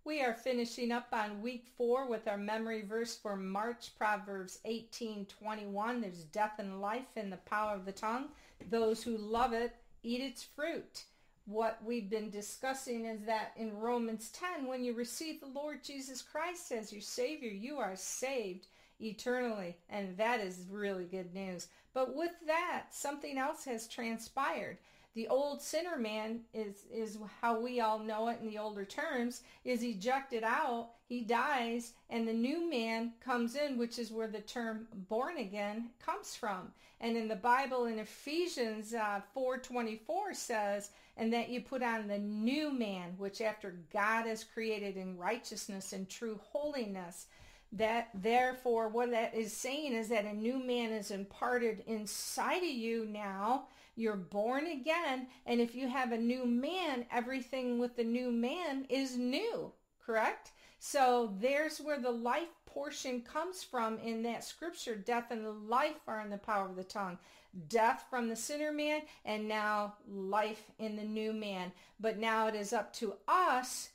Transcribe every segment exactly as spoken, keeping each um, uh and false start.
We are finishing up on week four with our memory verse for March, Proverbs eighteen twenty-one. There's death and life in the power of the tongue. Those who love it eat its fruit. What we've been discussing is that in Romans ten, when you receive the Lord Jesus Christ as your Savior, you are saved eternally, and that is really good news. But with that, something else has transpired. The old sinner man is, is how we all know it in the older terms, is ejected out, he dies, and the new man comes in, which is where the term born again comes from. And in the Bible, in Ephesians uh, four twenty-four says, and that you put on the new man, which after God has created in righteousness and true holiness. That therefore what that is saying is that a new man is imparted inside of you now. You're born again, and if you have a new man, everything with the new man is new, correct? So there's where the life portion comes from in that scripture. Death and life are in the power of the tongue. Death from the sinner man, and now life in the new man. But now it is up to us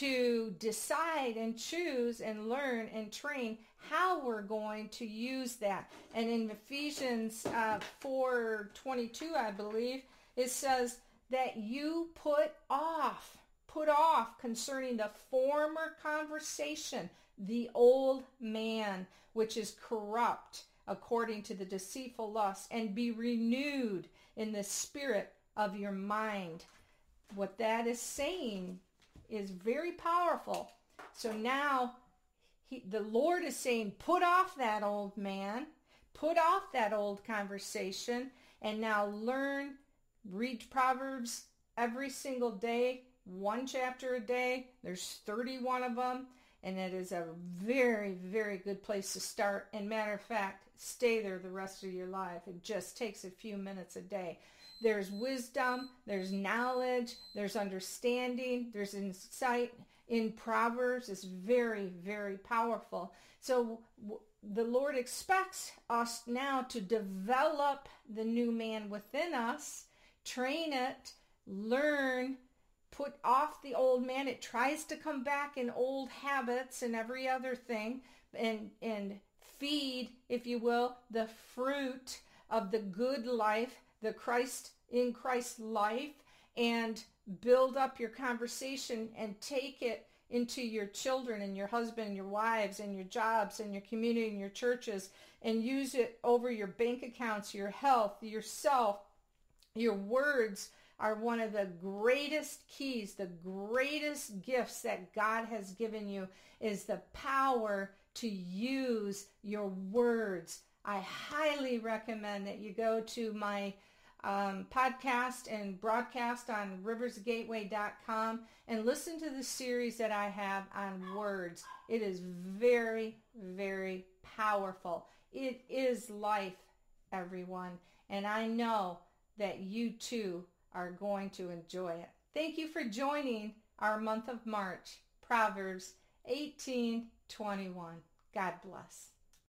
to decide and choose and learn and train how we're going to use that. And in Ephesians uh, four twenty-two, I believe, it says that you put off, put off concerning the former conversation, the old man, which is corrupt according to the deceitful lust, and be renewed in the spirit of your mind. What that is saying is very powerful. So now he, the Lord is saying, put off that old man, put off that old conversation, and now learn, read Proverbs every single day, one chapter a day. There's thirty-one of them, and it is a very, very good place to start. And matter of fact, stay there the rest of your life. It just takes a few minutes a day. There's wisdom, there's knowledge, there's understanding, there's insight in Proverbs. It's very, very powerful. So w- the Lord expects us now to develop the new man within us, train it, learn, put off the old man. It tries to come back in old habits and every other thing, and, and feed, if you will, the fruit of the good life, the Christ in Christ life, and build up your conversation and take it into your children and your husband and your wives and your jobs and your community and your churches, and use it over your bank accounts, your health, yourself. Your words are one of the greatest keys, the greatest gifts that God has given you is the power to use your words. I highly recommend that you go to my um, podcast and broadcast on rivers gateway dot com and listen to the series that I have on words. It is very, very powerful. It is life, everyone. And I know that you too are going to enjoy it. Thank you for joining our month of March, Proverbs eighteen twenty-one. God bless.